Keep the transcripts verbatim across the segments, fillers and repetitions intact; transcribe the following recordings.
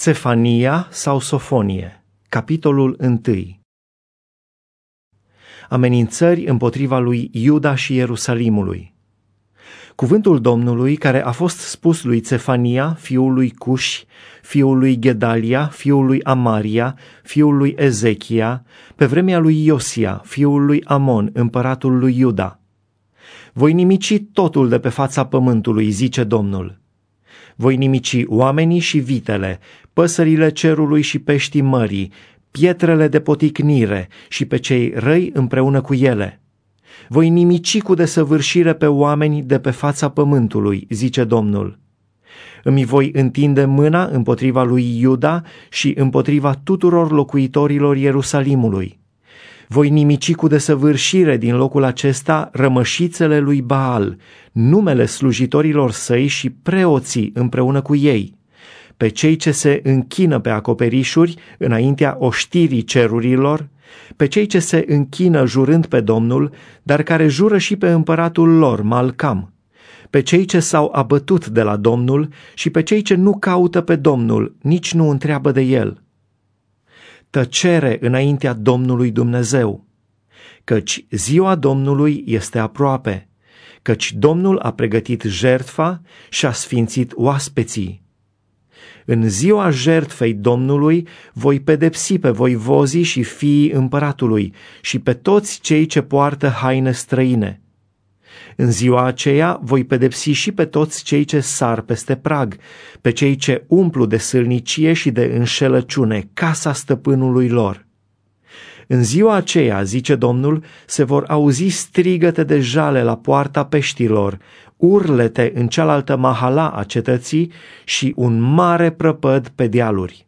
Tsefania sau Sofonie, capitolul unu. Amenințări împotriva lui Iuda și Ierusalimului. Cuvântul Domnului care a fost spus lui Tsefania, fiul lui Cuși, fiul lui Gedalia, fiul lui Amaria, fiul lui Ezechia, pe vremea lui Iosia, fiul lui Amon, împăratul lui Iuda. Voi nimici totul de pe fața pământului, zice Domnul. Voi nimici oamenii și vitele, păsările cerului și peștii mării, pietrele de poticnire și pe cei răi împreună cu ele. Voi nimici cu desăvârșire pe oameni de pe fața pământului, zice Domnul. Îmi voi întinde mâna împotriva lui Iuda și împotriva tuturor locuitorilor Ierusalimului. Voi nimici cu desăvârșire din locul acesta rămășițele lui Baal, numele slujitorilor săi și preoții împreună cu ei, pe cei ce se închină pe acoperișuri înaintea oștirii cerurilor, pe cei ce se închină jurând pe Domnul, dar care jură și pe împăratul lor, Malcam, pe cei ce s-au abătut de la Domnul și pe cei ce nu caută pe Domnul, nici nu întreabă de El. Tăcere înaintea Domnului Dumnezeu, căci ziua Domnului este aproape, căci Domnul a pregătit jertfa și a sfințit oaspeții. În ziua jertfei Domnului voi pedepsi pe voivozii și fiii împăratului și pe toți cei ce poartă haine străine. În ziua aceea voi pedepsi și pe toți cei ce sar peste prag, pe cei ce umplu de sâlnicie și de înșelăciune casa stăpânului lor. În ziua aceea, zice Domnul, se vor auzi strigăte de jale la poarta peștilor, urlete în cealaltă mahala a cetății și un mare prăpăd pe dealuri.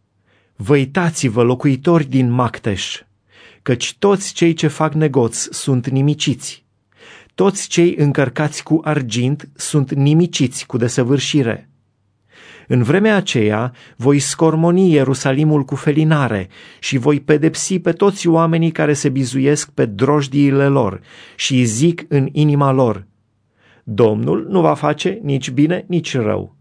Văitați-vă, locuitori din Macteș, căci toți cei ce fac negoț sunt nimiciți. Toți cei încărcați cu argint sunt nimiciți cu desăvârșire. În vremea aceea voi scormoni Ierusalimul cu felinare și voi pedepsi pe toți oamenii care se bizuiesc pe drojdiile lor și zic în inima lor: Domnul nu va face nici bine, nici rău.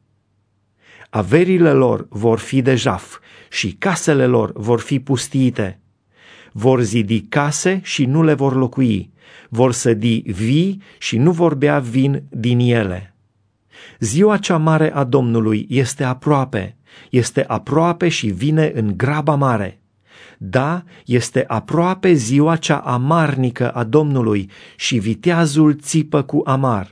Averile lor vor fi de jaf și casele lor vor fi pustiite. Vor zidi case și nu le vor locui, vor sădi vii și nu vor bea vin din ele. Ziua cea mare a Domnului este aproape, este aproape și vine în graba mare. Da, este aproape ziua cea amarnică a Domnului și viteazul țipă cu amar.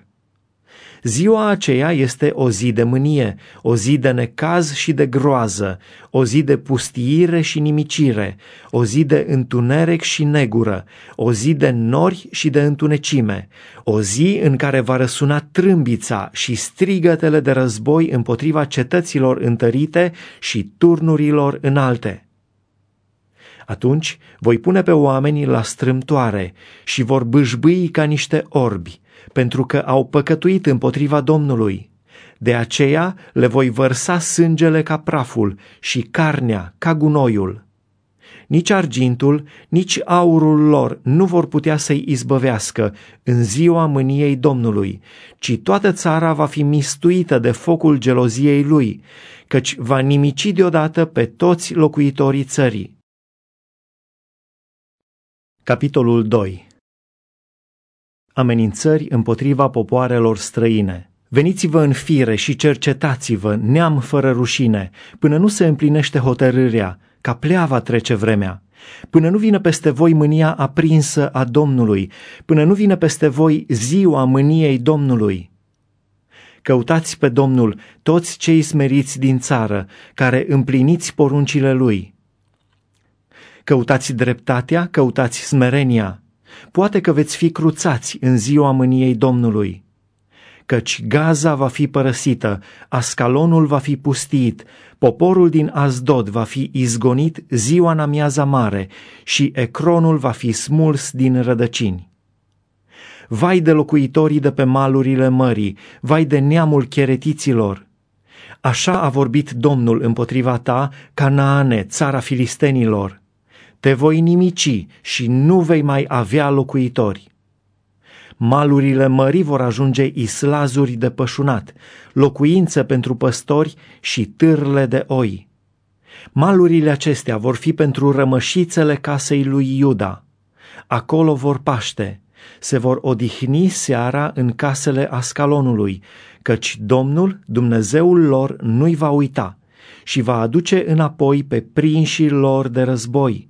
Ziua aceea este o zi de mânie, o zi de necaz și de groază, o zi de pustiire și nimicire, o zi de întuneric și negură, o zi de nori și de întunecime, o zi în care va răsuna trâmbița și strigătele de război împotriva cetăților întărite și turnurilor înalte. Atunci voi pune pe oamenii la strâmtoare și vor bâșbâi ca niște orbi, pentru că au păcătuit împotriva Domnului. De aceea le voi vărsa sângele ca praful și carnea ca gunoiul. Nici argintul, nici aurul lor nu vor putea să-i izbăvească în ziua mâniei Domnului, ci toată țara va fi mistuită de focul geloziei lui, căci va nimici deodată pe toți locuitorii țării. Capitolul doi. Amenințări împotriva popoarelor străine. Veniți-vă în fire și cercetați-vă, neam fără rușine, până nu se împlinește hotărârea, ca pleava trece vremea, până nu vine peste voi mânia aprinsă a Domnului, până nu vine peste voi ziua mâniei Domnului. Căutați pe Domnul toți cei smeriți din țară, care împliniți poruncile Lui. Căutați dreptatea, căutați smerenia. Poate că veți fi cruțați în ziua mâniei Domnului. Căci Gaza va fi părăsită, Ascalonul va fi pustit, poporul din Asdod va fi izgonit ziua în amiaza mare și Ecronul va fi smuls din rădăcini. Vai de locuitorii de pe malurile mării, vai de neamul cheretiților! Așa a vorbit Domnul împotriva ta, Canaane, țara filistenilor. Te voi nimici și nu vei mai avea locuitori. Malurile mării vor ajunge islazuri de pășunat, locuințe pentru păstori și târle de oi. Malurile acestea vor fi pentru rămășițele casei lui Iuda. Acolo vor paște, se vor odihni seara în casele Ascalonului, căci Domnul, Dumnezeul lor, nu-i va uita și va aduce înapoi pe prinșii lor de război.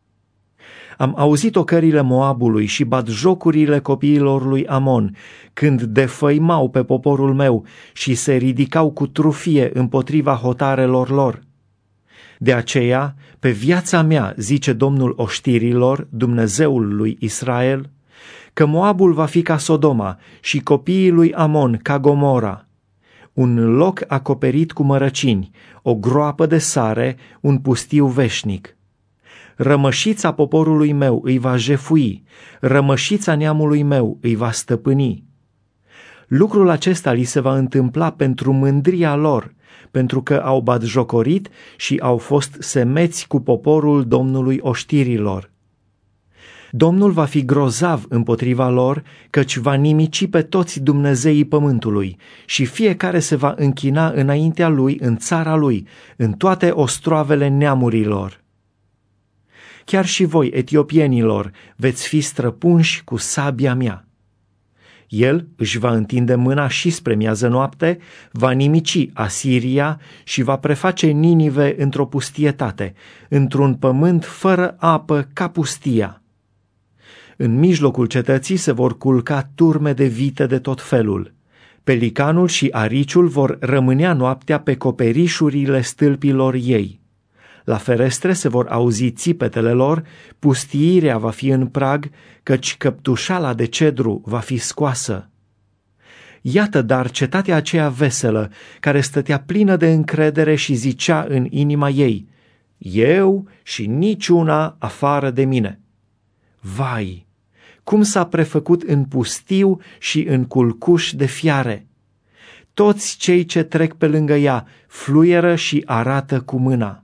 Am auzit ocările Moabului și batjocurile copiilor lui Amon, când defăimau pe poporul meu și se ridicau cu trufie împotriva hotarelor lor. De aceea, pe viața mea, zice Domnul oștirilor, Dumnezeul lui Israel, că Moabul va fi ca Sodoma și copiii lui Amon ca Gomora, un loc acoperit cu mărăcini, o groapă de sare, un pustiu veșnic. Rămășița poporului meu îi va jefui, rămășița neamului meu îi va stăpâni. Lucrul acesta li se va întâmpla pentru mândria lor, pentru că au batjocorit și au fost semeți cu poporul Domnului oștirilor. Domnul va fi grozav împotriva lor, căci va nimici pe toți dumnezeii pământului și fiecare se va închina înaintea lui în țara lui, în toate ostroavele neamurilor. Chiar și voi, etiopienilor, veți fi străpunși cu sabia mea. El își va întinde mâna și spre miază noapte, va nimici Asiria și va preface Ninive într-o pustietate, într-un pământ fără apă ca pustia. În mijlocul cetății se vor culca turme de vite de tot felul. Pelicanul și ariciul vor rămânea noaptea pe coperișurile stâlpilor ei. La ferestre se vor auzi țipetele lor, pustiirea va fi în prag, căci căptușala de cedru va fi scoasă. Iată dar cetatea aceea veselă, care stătea plină de încredere și zicea în inima ei, eu și niciuna afară de mine. Vai, cum s-a prefăcut în pustiu și în culcuș de fiare! Toți cei ce trec pe lângă ea fluieră și arată cu mâna.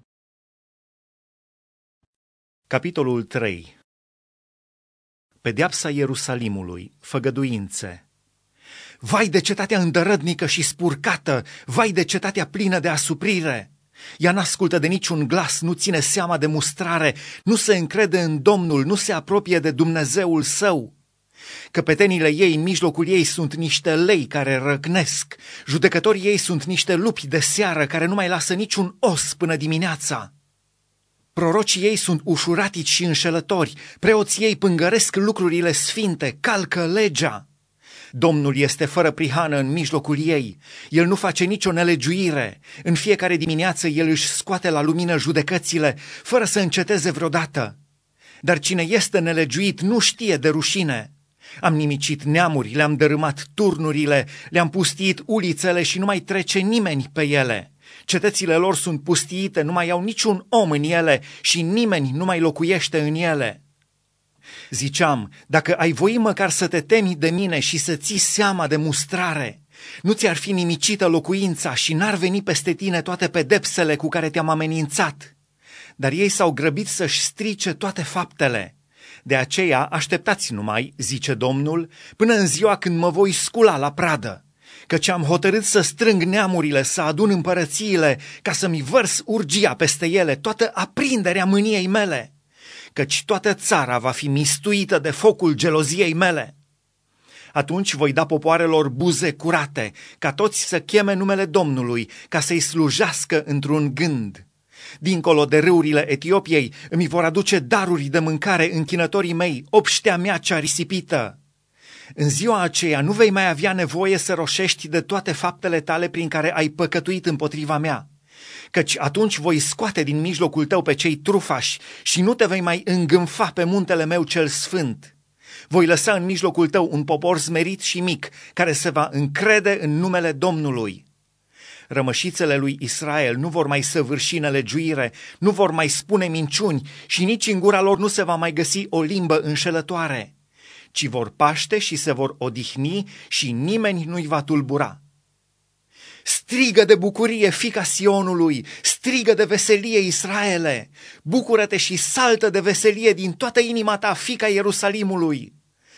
Capitolul trei. Pedeapsa Ierusalimului, făgăduințe. Vai de cetatea îndărădnică și spurcată, vai de cetatea plină de asuprire! Ea n-ascultă de niciun glas, nu ține seama de mustrare, nu se încrede în Domnul, nu se apropie de Dumnezeul său. Căpetenile ei în mijlocul ei sunt niște lei care răcnesc, judecătorii ei sunt niște lupi de seară care nu mai lasă niciun os până dimineața. Prorocii ei sunt ușuratici și înșelători, preoții ei pângăresc lucrurile sfinte, calcă legea. Domnul este fără prihană în mijlocul ei, el nu face nicio nelegiuire, în fiecare dimineață el își scoate la lumină judecățile, fără să înceteze vreodată. Dar cine este nelegiuit nu știe de rușine. Am nimicit neamuri, le-am dărâmat turnurile, le-am pustiit ulițele și nu mai trece nimeni pe ele. Cetățile lor sunt pustiite, nu mai au niciun om în ele și nimeni nu mai locuiește în ele. Ziceam, dacă ai voi măcar să te temi de mine și să ții seama de mustrare, nu ți-ar fi nimicită locuința și n-ar veni peste tine toate pedepsele cu care te-am amenințat. Dar ei s-au grăbit să-și strice toate faptele. De aceea așteptați numai, zice Domnul, până în ziua când mă voi scula la pradă. Căci am hotărât să strâng neamurile, să adun împărățiile, ca să-mi vărs urgia peste ele, toată aprinderea mâniei mele, căci toată țara va fi mistuită de focul geloziei mele. Atunci voi da popoarelor buze curate, ca toți să cheme numele Domnului, ca să-i slujească într-un gând. Dincolo de râurile Etiopiei îmi vor aduce daruri de mâncare închinătorii mei, obștea mea cea risipită. În ziua aceea nu vei mai avea nevoie să roșești de toate faptele tale prin care ai păcătuit împotriva mea, căci atunci voi scoate din mijlocul tău pe cei trufași și nu te vei mai îngânfa pe muntele meu cel sfânt. Voi lăsa în mijlocul tău un popor smerit și mic, care se va încrede în numele Domnului. Rămășițele lui Israel nu vor mai săvârși nelegiuire, nu vor mai spune minciuni și nici în gura lor nu se va mai găsi o limbă înșelătoare, ci vor paște și se vor odihni și nimeni nu-i va tulbura. Strigă de bucurie, fiica Sionului, strigă de veselie, Israele, bucură-te și saltă de veselie din toată inima ta, fiica Ierusalimului.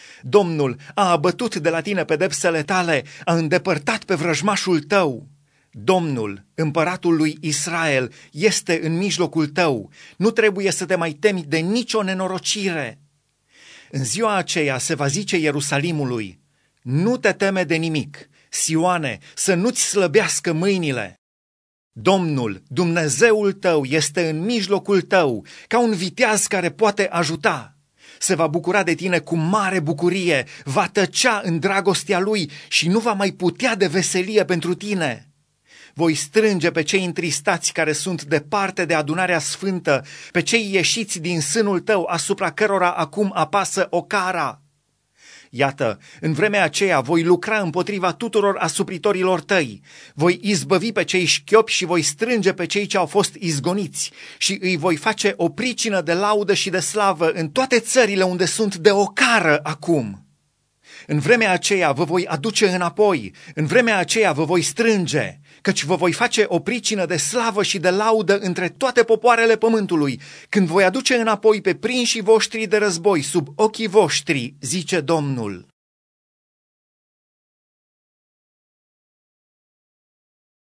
Domnul a abătut de la tine pedepsele tale, a îndepărtat pe vrăjmașul tău. Domnul, împăratul lui Israel, este în mijlocul tău, nu trebuie să te mai temi de nicio nenorocire. În ziua aceea se va zice Ierusalimului: nu te teme de nimic, Sioane, să nu-ți slăbească mâinile. Domnul, Dumnezeul tău, este în mijlocul tău, ca un viteaz care poate ajuta. Se va bucura de tine cu mare bucurie, va tăcea în dragostea lui și nu va mai putea de veselie pentru tine. Voi strânge pe cei întristați care sunt departe de adunarea sfântă, pe cei ieșiți din sânul tău, asupra cărora acum apasă ocara. Iată, în vremea aceea voi lucra împotriva tuturor asupritorilor tăi, voi izbăvi pe cei șchiopi și voi strânge pe cei ce au fost izgoniți și îi voi face o pricină de laudă și de slavă în toate țările unde sunt de ocară acum. În vremea aceea vă voi aduce înapoi, în vremea aceea vă voi strânge, căci vă voi face o pricină de slavă și de laudă între toate popoarele pământului, când voi aduce înapoi pe prinșii voștri de război sub ochii voștri, zice Domnul.